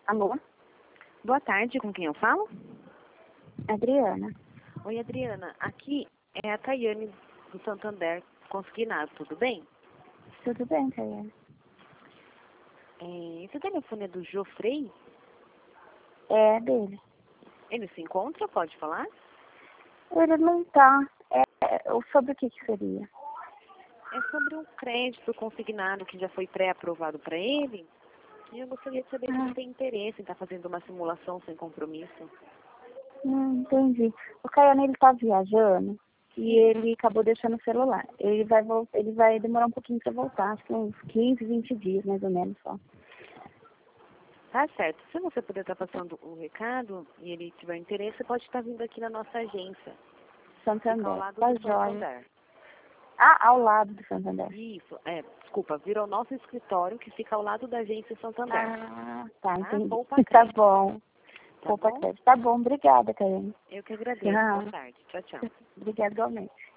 Alô? Boa tarde, com quem eu falo? Adriana. Oi, Adriana. Aqui é a Tayane do Santander Consignado, tudo bem? Tudo bem, Tayane? Esse telefone é do Jofrei? É dele. Ele se encontra? Pode falar? Ele não tá. Sobre o que seria? É sobre um crédito consignado que já foi pré-aprovado para ele. E eu gostaria de saber se ele tem interesse em estar fazendo uma simulação sem compromisso. Entendi. O Caiano, ele tá viajando e ele acabou deixando o celular. Ele vai demorar um pouquinho para voltar, acho que uns 15, 20 dias, mais ou menos, só. Tá certo. Se você puder estar passando o recado e ele tiver interesse, pode estar vindo aqui na nossa agência. Fica ao Santander. lado Tá do jóia. Santander. Ao lado do Santander. Isso, desculpa, vira o nosso escritório que fica ao lado da agência Santander. Tá, entendi. Poupa Tá crédito. bom. Tá Poupa bom? crédito. Tá bom, obrigada, Caiane. Eu que agradeço. Tchau. Boa tarde. Tchau, tchau. Obrigada igualmente.